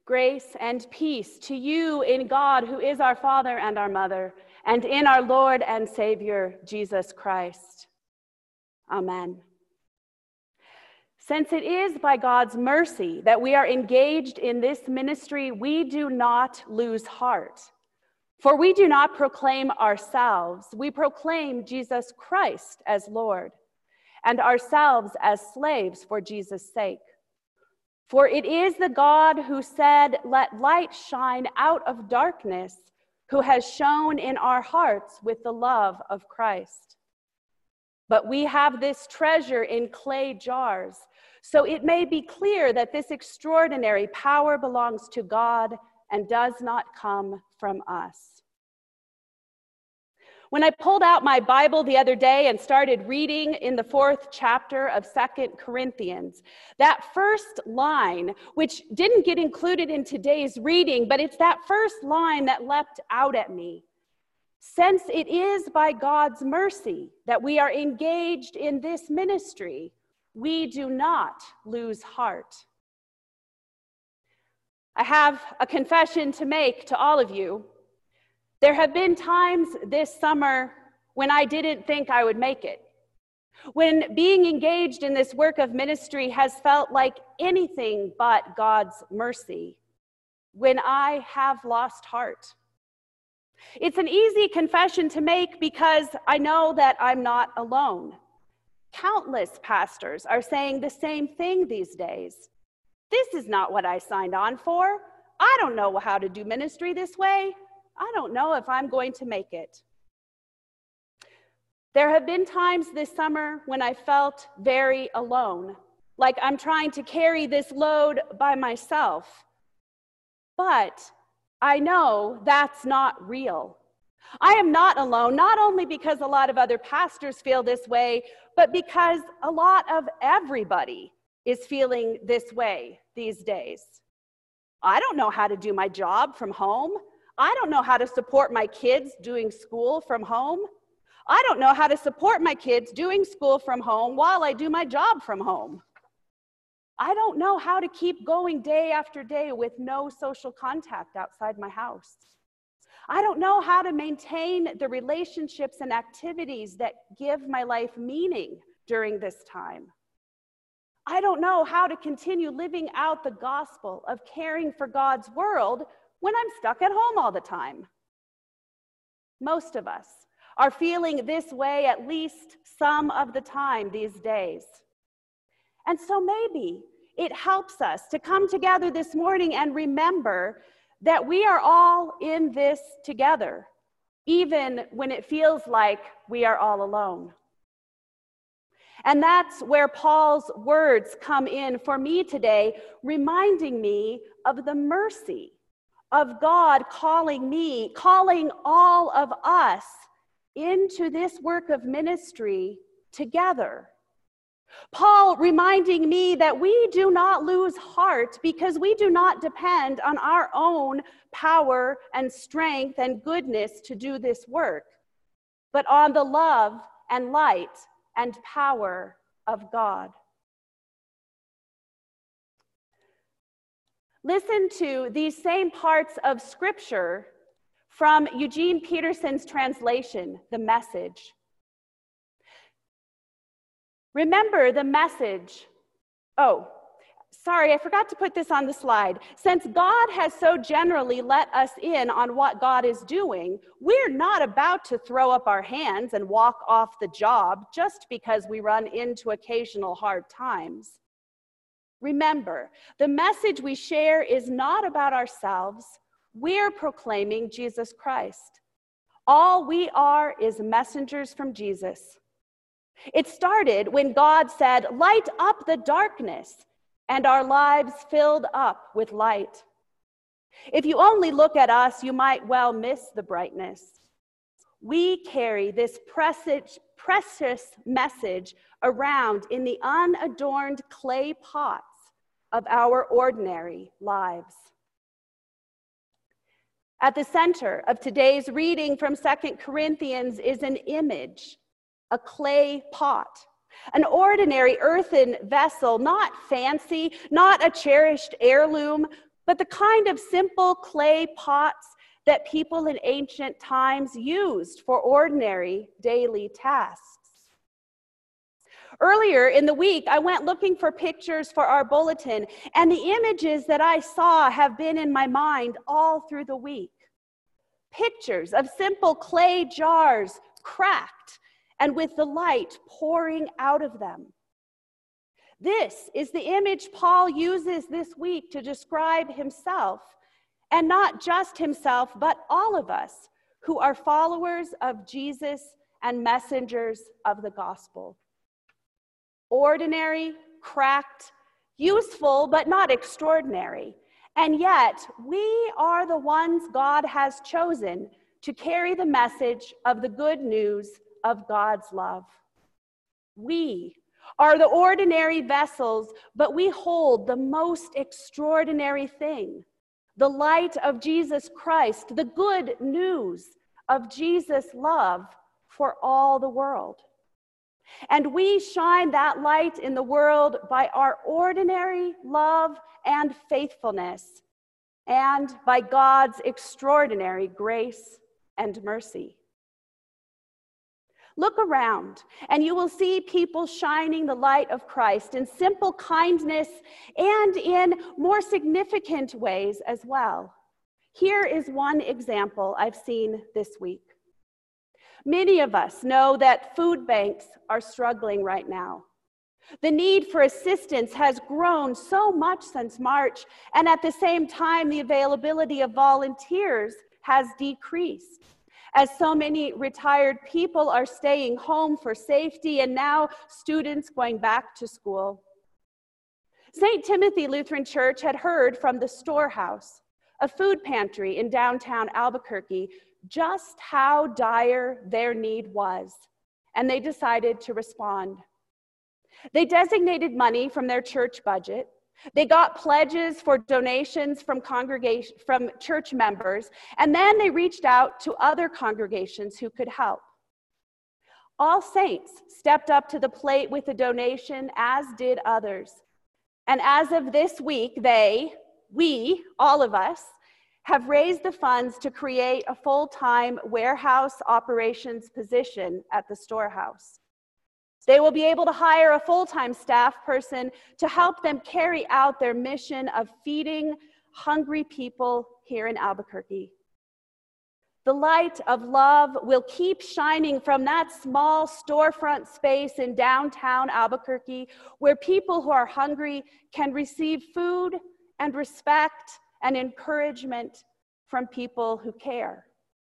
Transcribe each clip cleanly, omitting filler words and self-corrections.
Grace and peace to you in God, who is our Father and our Mother, and in our Lord and Savior, Jesus Christ. Amen. Since it is by God's mercy that we are engaged in this ministry, we do not lose heart. For we do not proclaim ourselves, we proclaim Jesus Christ as Lord, and ourselves as slaves for Jesus' sake. For it is the God who said, "Let light shine out of darkness," who has shone in our hearts with the love of Christ. But we have this treasure in clay jars, so it may be clear that this extraordinary power belongs to God and does not come from us. When I pulled out my Bible the other day and started reading in the 4th chapter of 2 Corinthians, that first line, which didn't get included in today's reading, but it's that first line that leapt out at me. Since it is by God's mercy that we are engaged in this ministry, we do not lose heart. I have a confession to make to all of you. There have been times this summer when I didn't think I would make it, when being engaged in this work of ministry has felt like anything but God's mercy, when I have lost heart. It's an easy confession to make because I know that I'm not alone. Countless pastors are saying the same thing these days. This is not what I signed on for. I don't know how to do ministry this way. I don't know if I'm going to make it. There have been times this summer when I felt very alone, like I'm trying to carry this load by myself. But I know that's not real. I am not alone, not only because a lot of other pastors feel this way, but because a lot of everybody is feeling this way these days. I don't know how to do my job from home. I don't know how to support my kids doing school from home. I don't know how to support my kids doing school from home while I do my job from home. I don't know how to keep going day after day with no social contact outside my house. I don't know how to maintain the relationships and activities that give my life meaning during this time. I don't know how to continue living out the gospel of caring for God's world when I'm stuck at home all the time. Most of us are feeling this way at least some of the time these days. And so maybe it helps us to come together this morning and remember that we are all in this together, even when it feels like we are all alone. And that's where Paul's words come in for me today, reminding me of the mercy of God calling all of us into this work of ministry together. Paul reminding me that we do not lose heart because we do not depend on our own power and strength and goodness to do this work, but on the love and light and power of God. Listen to these same parts of Scripture from Eugene Peterson's translation, The Message. Remember the message. Oh, sorry, I forgot to put this on the slide. Since God has so generally let us in on what God is doing, we're not about to throw up our hands and walk off the job just because we run into occasional hard times. Remember, the message we share is not about ourselves. We're proclaiming Jesus Christ. All we are is messengers from Jesus. It started when God said, "Light up the darkness," and our lives filled up with light. If you only look at us, you might well miss the brightness. We carry this precious message around in the unadorned clay pots of our ordinary lives. At the center of today's reading from 2 Corinthians is an image, a clay pot, an ordinary earthen vessel, not fancy, not a cherished heirloom, but the kind of simple clay pots that people in ancient times used for ordinary daily tasks. Earlier in the week, I went looking for pictures for our bulletin, and the images that I saw have been in my mind all through the week. Pictures of simple clay jars, cracked, and with the light pouring out of them. This is the image Paul uses this week to describe himself, and not just himself, but all of us who are followers of Jesus and messengers of the gospel. Ordinary, cracked, useful, but not extraordinary. And yet, we are the ones God has chosen to carry the message of the good news of God's love. We are the ordinary vessels, but we hold the most extraordinary thing, the light of Jesus Christ, the good news of Jesus' love for all the world. And we shine that light in the world by our ordinary love and faithfulness, and by God's extraordinary grace and mercy. Look around, and you will see people shining the light of Christ in simple kindness and in more significant ways as well. Here is one example I've seen this week. Many of us know that food banks are struggling right now. The need for assistance has grown so much since March, and at the same time, the availability of volunteers has decreased, as so many retired people are staying home for safety, and now students going back to school. St. Timothy Lutheran Church had heard from the Storehouse, a food pantry in downtown Albuquerque, just how dire their need was, and they decided to respond. They designated money from their church budget. They got pledges for donations from church members, and then they reached out to other congregations who could help. All Saints stepped up to the plate with a donation, as did others. And as of this week, we, all of us, have raised the funds to create a full-time warehouse operations position at the Storehouse. They will be able to hire a full-time staff person to help them carry out their mission of feeding hungry people here in Albuquerque. The light of love will keep shining from that small storefront space in downtown Albuquerque, where people who are hungry can receive food and respect and encouragement from people who care.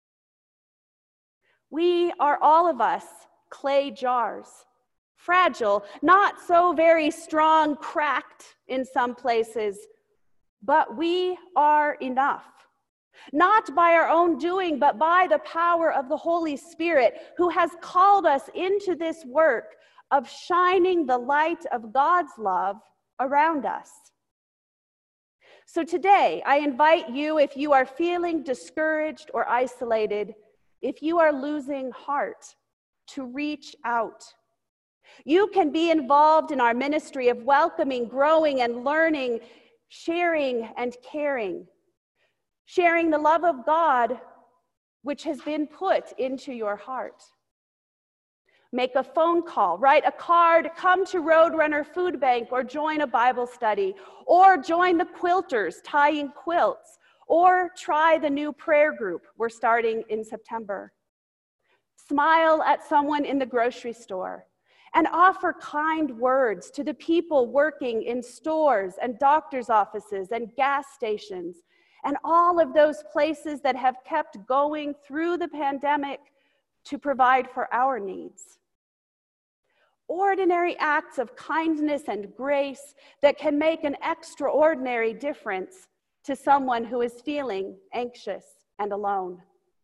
We are, all of us, clay jars, fragile, not so very strong, cracked in some places, but we are enough. Not by our own doing, but by the power of the Holy Spirit, who has called us into this work of shining the light of God's love around us. So today, I invite you, if you are feeling discouraged or isolated, if you are losing heart, to reach out. You can be involved in our ministry of welcoming, growing, and learning, sharing and caring. Sharing the love of God, which has been put into your heart. Make a phone call, write a card, come to Roadrunner Food Bank, or join a Bible study, or join the quilters tying quilts, or try the new prayer group we're starting in September. Smile at someone in the grocery store and offer kind words to the people working in stores and doctor's offices and gas stations and all of those places that have kept going through the pandemic to provide for our needs. Ordinary acts of kindness and grace that can make an extraordinary difference to someone who is feeling anxious and alone.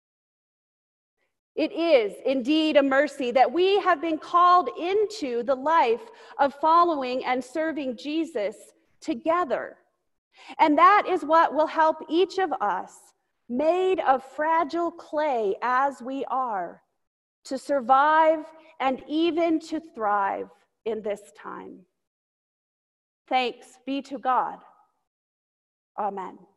It is indeed a mercy that we have been called into the life of following and serving Jesus together. And that is what will help each of us, made of fragile clay as we are, to survive and even to thrive in this time. Thanks be to God. Amen.